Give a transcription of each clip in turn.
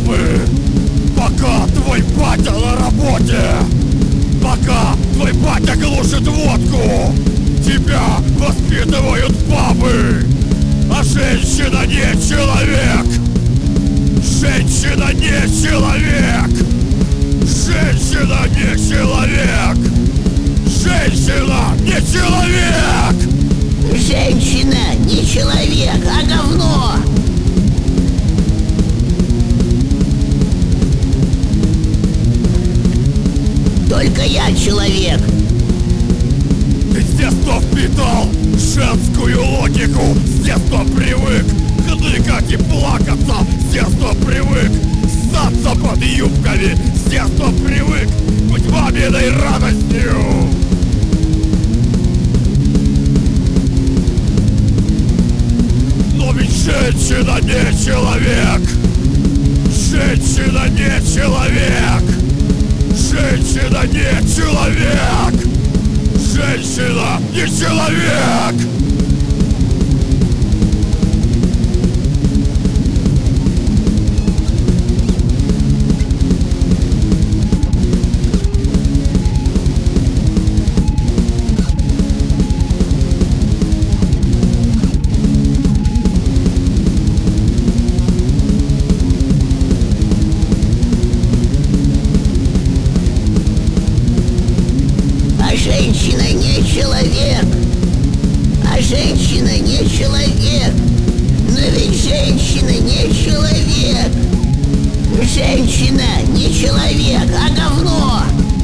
бабы. Пока твой батя на работе, пока твой батя глушит водку, тебя воспитывают бабы. А женщина не человек. Женщина не человек. Женщина не человек. Женщина не человек. Женщина не человек, а говно. Только я человек. Ты с детства впитал женскую логику. С детства привык хныкать и плакаться. С детства привык ссаться под юбками. С детства привык быть маминой радостью. Но ведь женщина не человек. Женщина не человек. Женщина не человек. Женщина не человек. Женщина не человек. А женщина не человек. Но ведь женщина не человек. Женщина не человек, а говно.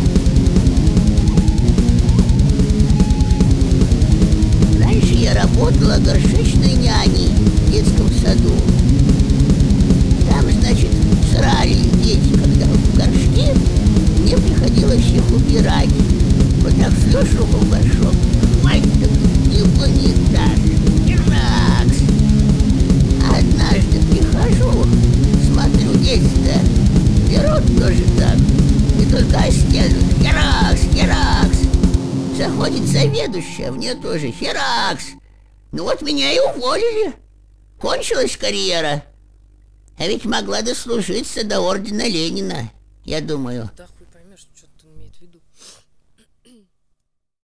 Раньше я работала горшечной няней в детском саду. Там, значит, срали дети, когда в горшке. Мне приходилось их убирать. Вот так шьешь руку в горшок, мать так его не дашь. Ракс! Однажды прихожу, смотрю, дети-то берут тоже так, и только остенут. Херакс, херакс! Заходит заведующая, мне тоже херакс. Ну вот меня и уволили. Кончилась карьера. А ведь могла дослужиться до ордена Ленина, я думаю. Да хуй поймешь, что он имеет в виду.